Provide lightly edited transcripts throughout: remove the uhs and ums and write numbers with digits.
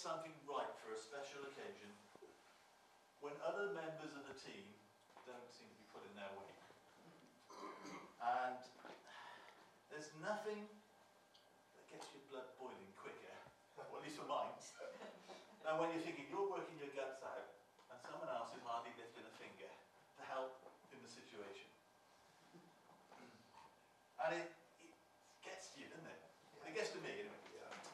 something right for a special occasion when other members of the team don't seem to be pulling their weight. And there's nothing that gets your blood boiling quicker, or at least for mine, than when you're thinking you're working your guts out and someone else is hardly lifting a finger to help in the situation. And it gets to you, doesn't it? It gets to me, anyway.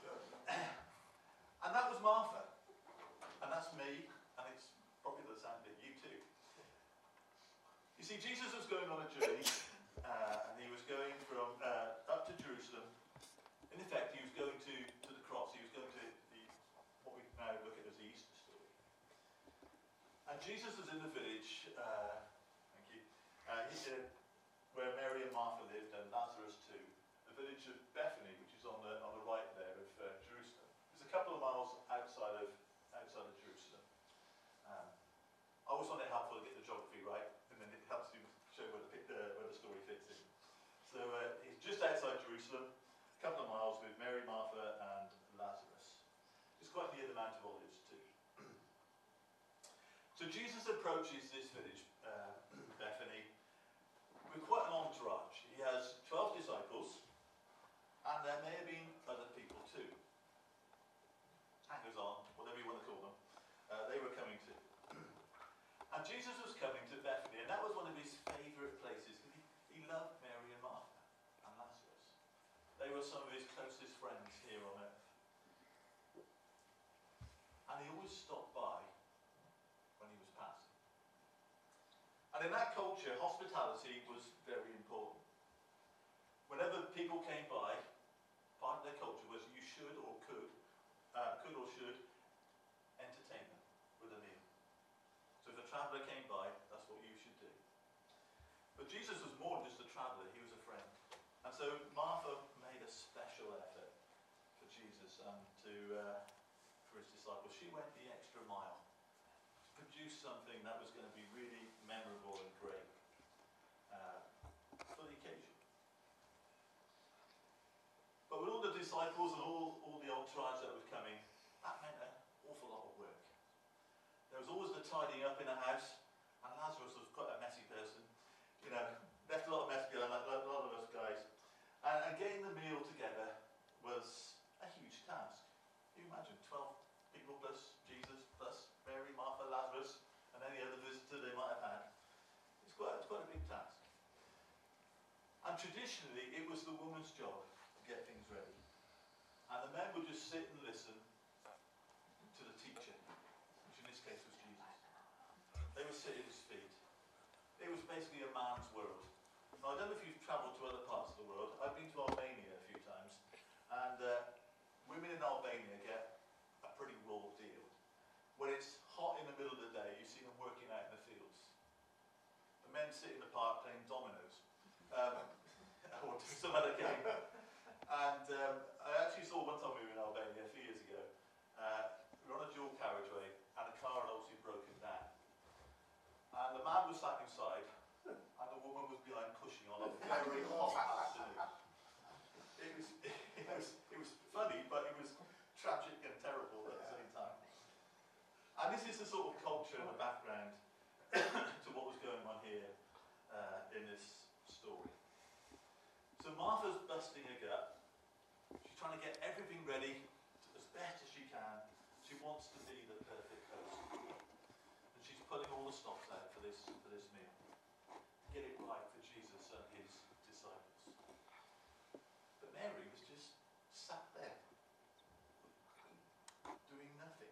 And that was Martha. And that's me, and it's probably the sound bit you too. You see, Jesus was going on a journey, and he was going from up to Jerusalem. In effect, he was going to the cross. He was going to what we now look at as the Easter story. And Jesus was in the village, thank you, where Mary and Martha lived, and Lazarus too. The village of Bethany, which is on the right there of Jerusalem. It's a couple of miles outside of Jerusalem. I always find it helpful to get the geography right, and then it helps you show where the story fits in. So it's just outside Jerusalem, a couple of miles with Mary, Martha, and Lazarus. It's quite near the Mount of Olives too. So Jesus approaches this village, Bethany, with quite an entourage. He has 12 disciples, and there may have been other people too. Hangers on, whatever you want to call them. They were coming too. And Jesus was coming to Bethany, and that was one of his favourite places. He loved Mary and Martha and Lazarus. They were some of his closest friends here on earth. And he always stopped by when he was passing. And in that culture, hospitality was very important. Whenever people came by, part of their culture was you should or could or should entertain them with a meal. So if a traveller came by, that's what you should do. But Jesus was more than just a traveller, he was a friend. And so Martha made a special effort for Jesus and for his disciples. She went the extra mile to produce something that was going to be really memorable and great for the occasion. But with all the disciples and all the entourage that was coming, that meant an awful lot of work. There was always the tidying up in a house, and Lazarus was quite a messy person. You know, left a lot of mess behind, like a lot of us guys. And getting the meal together was a huge task. Can you imagine 12 people plus Jesus, plus Mary, Martha, Lazarus, and any other visitor they might have had? It's quite a big task. And traditionally, it was the woman's job to get things ready. And the men would just sit and listen to the teacher, which in this case was Jesus. They would sit at his feet. It was basically a man's world. Now, I don't know if you've travelled to other parts of the world. I've been to Albania a few times, and women in Albania get a pretty raw deal. When it's hot in the middle of the day, you see them working out in the fields. The men sit in the park playing dominoes, or some other game. And I actually saw one time we were in Albania a few years ago. We were on a dual carriageway, and the car had obviously broken down. And the man was sat inside, and the woman was behind pushing on a very hot afternoon. It was funny, but it was tragic and terrible at the same time. And this is the sort of culture and the background to what was going on here in this story. So Martha's busting her gut. She's trying to get everything ready as best as she can. She wants to be the perfect host. And she's putting all the stops out for this meal. Get it right for Jesus and his disciples. But Mary was just sat there, doing nothing.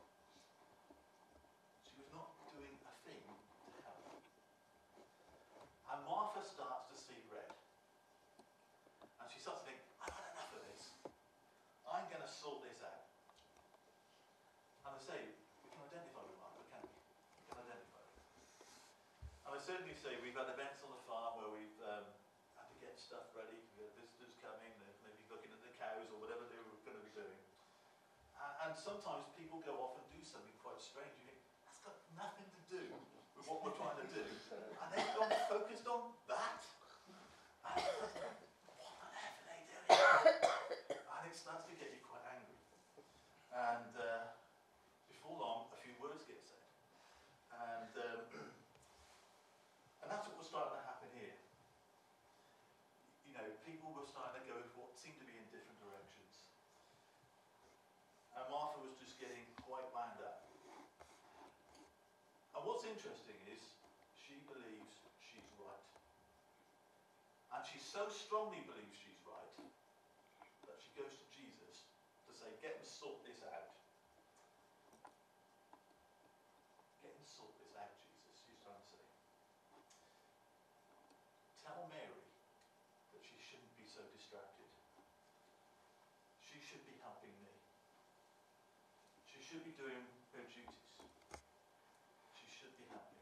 She was not doing a thing to help. And Martha starts to see red. And she starts to think, I've had enough of this. I'm going to sort this out. And I say, we can identify with Martha, can't we? We can identify with her. And I certainly say we've had events on the farm where we've had to get stuff ready. We had visitors coming, they're maybe looking at the cows or whatever they were going to be doing. And sometimes people go off and do something quite strange. You think, that's got nothing to do with what we're trying to do. And they've gone focused on that. And what on earth are they doing? And it starts to get you quite angry. And were starting to go what seemed to be in different directions. And Martha was just getting quite wound up. And what's interesting is she believes she's right. And she so strongly believes she's right that she goes to Jesus to say, get and sort this out. Get and sort this out, Jesus, she's trying to say. Tell Mary that she shouldn't be so distracted. She should be helping me. She should be doing her duties. She should be helping.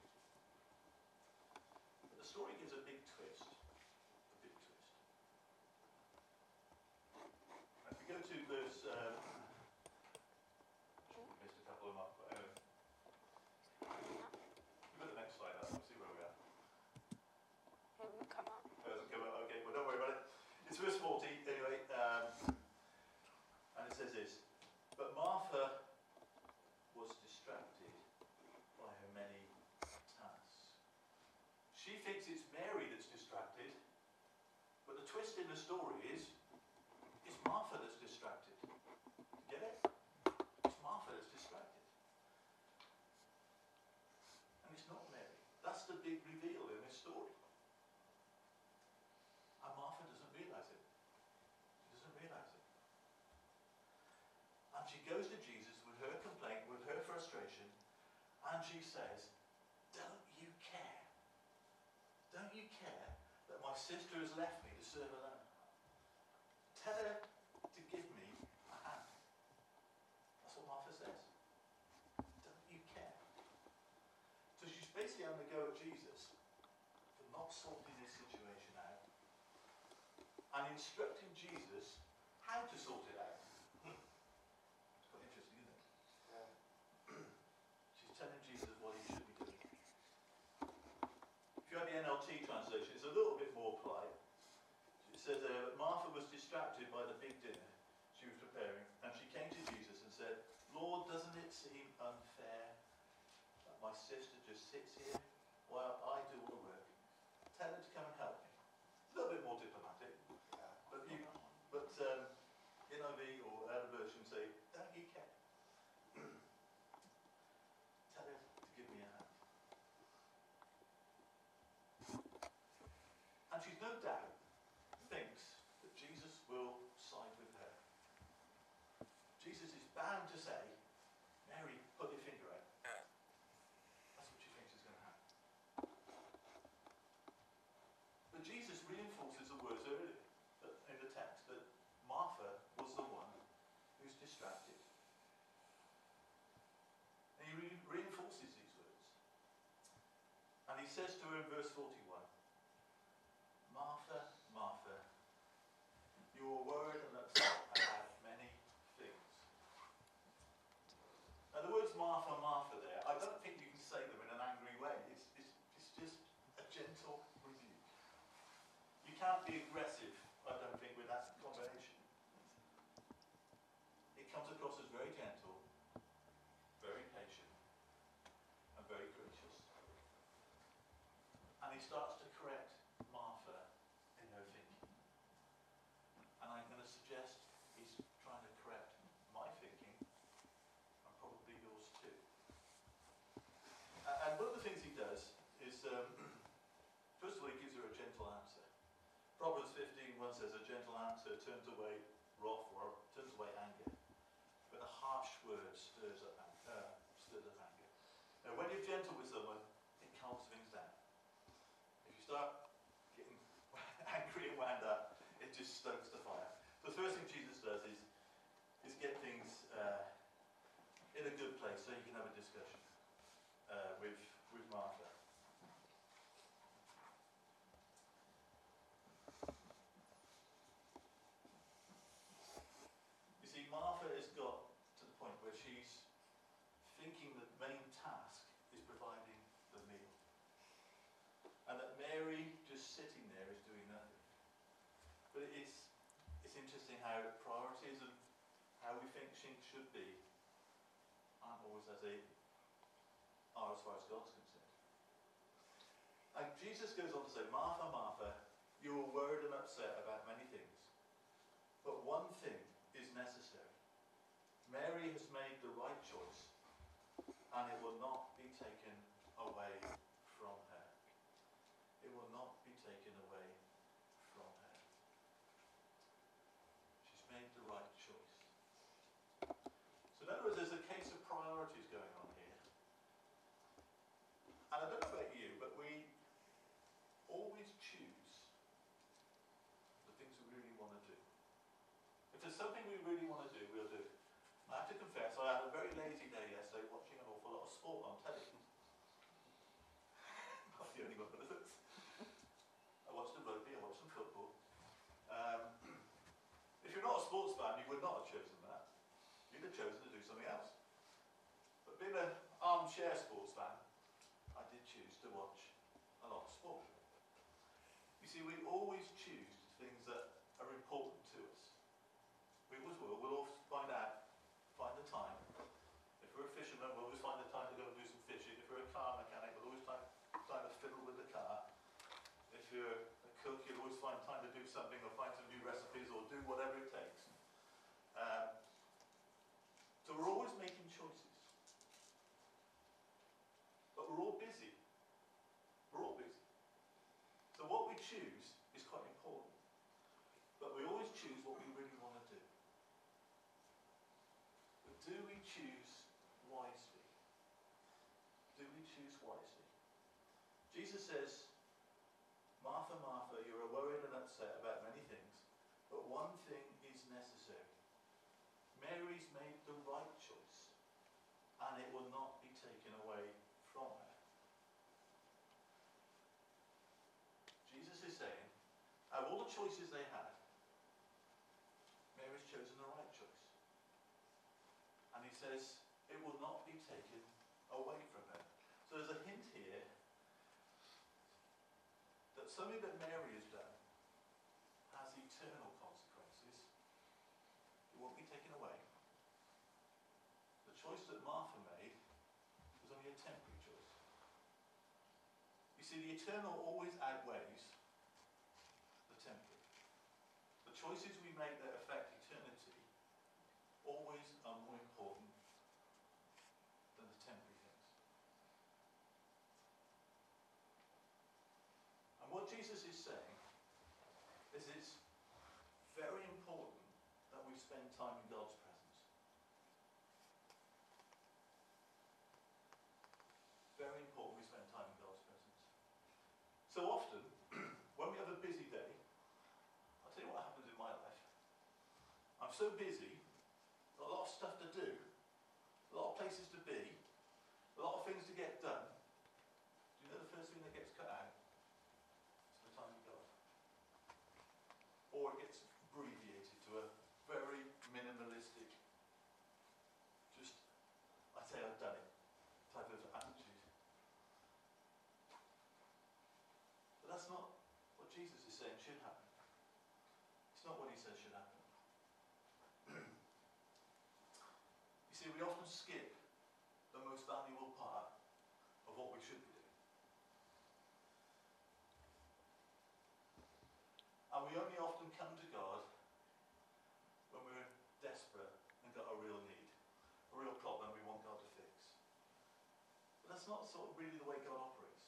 But the story gives a big twist. A big twist. If we go to verse... missed a couple of them up. But anyway. We've got the next slide up. We'll see where we are. It won't come up. Oh, it doesn't come up. Okay, well, don't worry about it. It's verse 40, anyway. And it says this. But Martha was distracted by her many tasks. She thinks it's Mary that's distracted, but the twist in the story is it's Martha that's distracted. Get it? It's Martha that's distracted. And it's not Mary. That's the big reveal in this story. And Martha doesn't realise it. She doesn't realise it. And she goes to Jesus with her complaint, with her frustration, and she says, don't you care? Don't you care that my sister has left me to serve alone? Tell her to give me a hand. That's what Martha says. Don't you care? So she's basically having to go at Jesus for not sorting this situation out and instructing Jesus how to sort it out. It's quite interesting, isn't it? She's telling Jesus what he should be doing. If you have the NLT translation, it's a little bit more polite. It says, Martha was distracted by the big dinner she was preparing, and she came to Jesus and said, Lord, doesn't it seem unfair that my sister just sits here while I do all the work? Tell her to come and help me. It's a little bit more diplomatic. But NIV or other versions say, don't you care? Tell her to give me a hand. And she's no doubt thinks that Jesus will side with her. Jesus is bound to say, Mary, put your finger out. That's what she thinks is going to happen. But Jesus reinforces the words earlier in the text that Martha was the one who's distracted. And he reinforces these words. And he says to her in verse 41, Martha, Martha, you are worried and upset about many things. Now the words Martha, Martha there, I don't think you can say them in an angry way. It's just a gentle rebuke. You can't be aggressive, I don't think, with that combination. It comes across as very gentle, very patient, and very gracious. And he starts to correct Martha in her thinking. And I'm going to suggest he's trying to correct my thinking, and probably yours too. And one of the things he does is, first of all, he gives her a gentle answer. Proverbs 15:1 says, a gentle answer turns away wrath or turns away anger, but a harsh word stirs up anger. Now, when you're gentle with someone, it calms things down. If you start getting angry and wound up, it just stokes the fire. The first thing Jesus does is get things in a good place so you can have a discussion with Martha. You see, Martha has got to the point where she's thinking that the main task is providing the meal. And that Mary just sitting there is doing nothing. But it's interesting how priorities and how we think things should be aren't always as they are as far as God's concerned. And Jesus goes on to say, Martha, Martha, You are worried and upset about many things, but one thing is necessary. Mary has made the right choice, and it will not be taken away from her. It will not be taken away from her. She's made the right choice. So in other words, there's a case of priorities going on here. And I don't know about you, but we always choose the things we really want to do. If there's something we really want to do, we'll do it. I have to confess, I had a very lazy day yesterday watching an awful lot of sport on telly. Not the only one of us. I watched the rugby, I watched some football. If you're not a sports fan, you would not have chosen that. You'd have chosen to do something else. But being an armchair sports fan, I did choose to watch a lot of sport. You see, we always choose things that are important to us. We always will. We'll always find the time. If we're a fisherman, we'll always find the time to go and do some fishing. If we're a car mechanic, we'll always find time to fiddle with the car. If you're a cook, you'll always find time to do something or find some new recipes or do whatever it takes. So we're always making choices. But we're all busy. We're all busy. So what we choose is quite important. But we always choose what we really want to do. But do we choose wisely? Do we choose wisely? Jesus says, Martha, Martha, you are worried and upset about many things, but one thing is necessary. Mary's made the right choice, and it will not be taken away from her. Jesus is saying, out of all the choices they had, Mary's chosen the right choice. And he says, it will not be taken away from her. So there's a hint here that something that Mary has done has eternal consequences. It won't be taken away. The choice that Martha made was only a temporary choice. You see, the eternal always outweighs the temporary. The choices we make that affect eternity always are more important than the temporary things. And what Jesus is saying is it's very important that we spend time in God's presence. Very important we spend time in God's presence. So often, when we have a busy day, I'll tell you what happens in my life. I'm so busy, got a lot of stuff to do, a lot of places to be, a lot of things to get done. Do you know the first thing that gets cut out? It's the time with God. Or it gets abbreviated to a very minimalistic, just, I say I've done it, type of attitude. But that's not what Jesus is saying should happen. It's not what he says should happen. You see, we often skip the most valuable part of what we should be doing. And we only often come to God when we're desperate and got a real need, a real problem we want God to fix. But that's not sort of really the way God operates.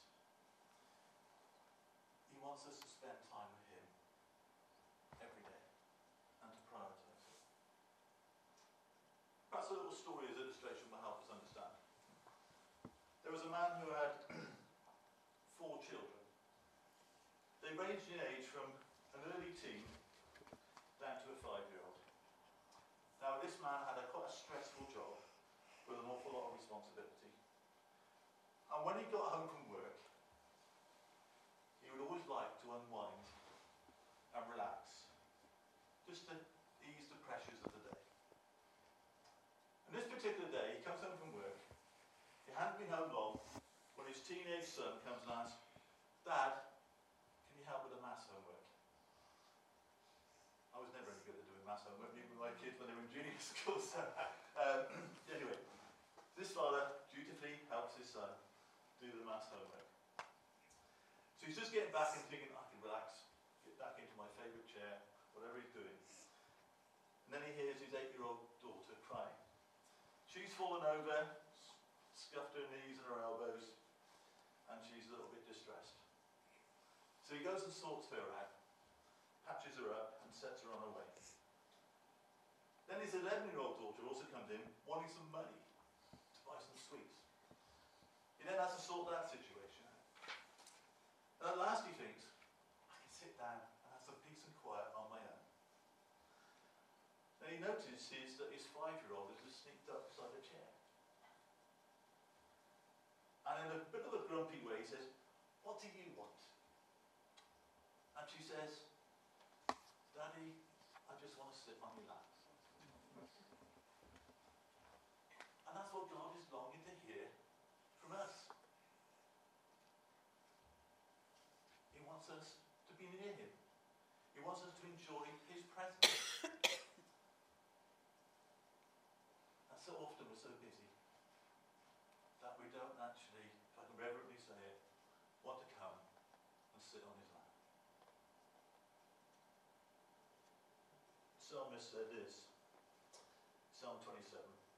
He wants us to spend time with him every day and to prioritise it. Perhaps a little story as illustration will help us understand. There was a man who had 4 children. They ranged in age from an early teen down to a 5-year-old. Now this man had quite a stressful job with an awful lot of responsibility. And when he got home from work, he would always like to unwind and relax, just to ease the pressures of the day. And this particular day, he comes home from work. He hadn't been home long when his teenage son comes and asks, "Dad, can you help with the maths homework?" I was never any good at doing maths homework, even with my kids when they were in junior school. So, anyway, this father dutifully helps his son do the maths homework. So he's just getting back and thinking, I can relax, get fallen over, scuffed her knees and her elbows, and she's a little bit distressed. So he goes and sorts her out, patches her up, and sets her on her way. Then his 11-year-old daughter also comes in, wanting some money to buy some sweets. He then has to sort that situation out. And at last he thinks, I can sit down and have some peace and quiet on my own. Then he notices that his 5-year-old has just sneaked up beside a chair. And in a bit of a grumpy way he says, what do you want? And she says, Daddy, I just want to sit on your lap. And that's what God is longing to hear from us. He wants us to be near him. He wants us to enjoy his presence. And so often we're so busy that we don't actually, if I can reverently say it, want to come and sit on his lap. Psalmist said this, Psalm 27.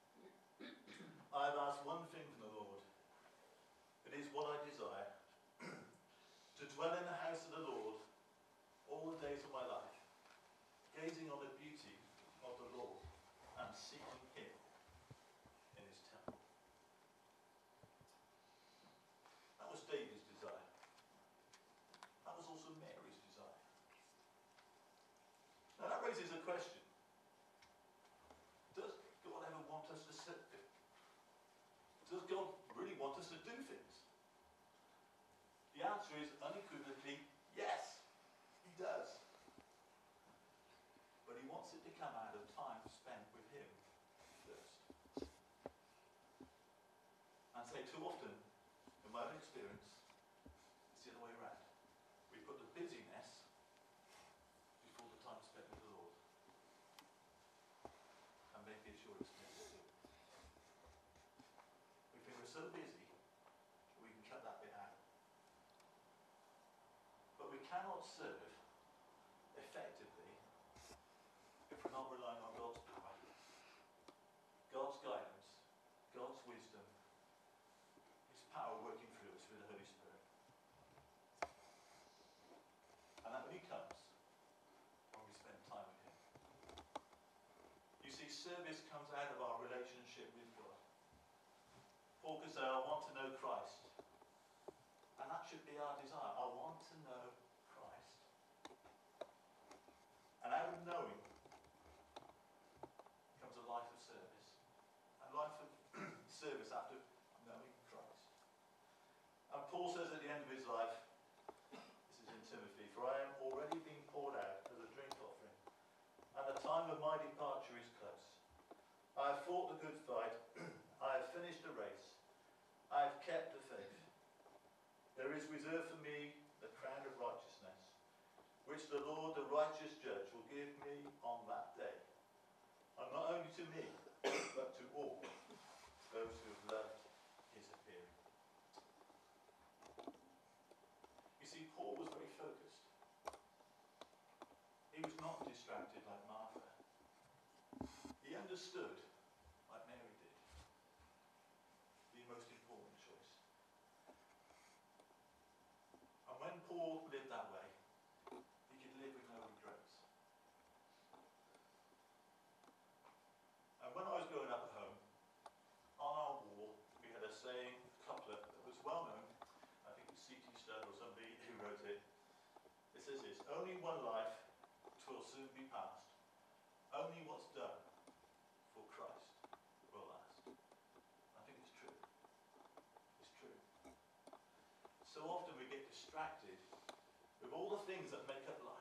I have asked one thing from the Lord. It is what I desire, to dwell in the house of the Lord all the days of my life, gazing on the beauty of the Lord and seeking him in his temple. That was David's desire. That was also Mary's desire. Now that raises a question. Does God ever want us to sit there? Does God really want us to do things? The answer is unequivocally yes, he does. But he wants it to come out of time spent with him first. And say too often, in my own experience, it's the other way around. We put the busyness before the time spent with the Lord. And maybe it's your experience too. We think we're so busy, we can cut that bit out. But we cannot serve effectively if we're not relying on God's power, God's guidance, God's wisdom, his power working through us through the Holy Spirit. And that only comes when we spend time with him. You see, service comes out of our relationship with God. Paul could say, I want to know Christ. And that should be our desire. I want to know Christ. And out of knowing comes a life of service. And life of service after knowing Christ. And Paul says at the end of his life, this is in Timothy, for I am already being poured out as a drink offering, and the time of my departure is close. I have fought the good fight, I have finished the race, I have kept the faith. There is reserved for me the crown of righteousness, which the Lord, the righteous judge, will give me on that day. And not only to me, but to all those who have loved his appearing. You see, Paul was very focused. He was not distracted like Martha. He understood, like Mary did, the most important choice. And when Paul lived that way, he could live with no regrets. And when I was growing up at home, on our wall, we had a saying, a couplet that was well known. I think it was C.T. Studd or somebody who wrote it. It says this, only one life, 'twill soon be past. Only what's done for Christ will last. I think it's true. It's true. So often we get distracted with all the things that make up life.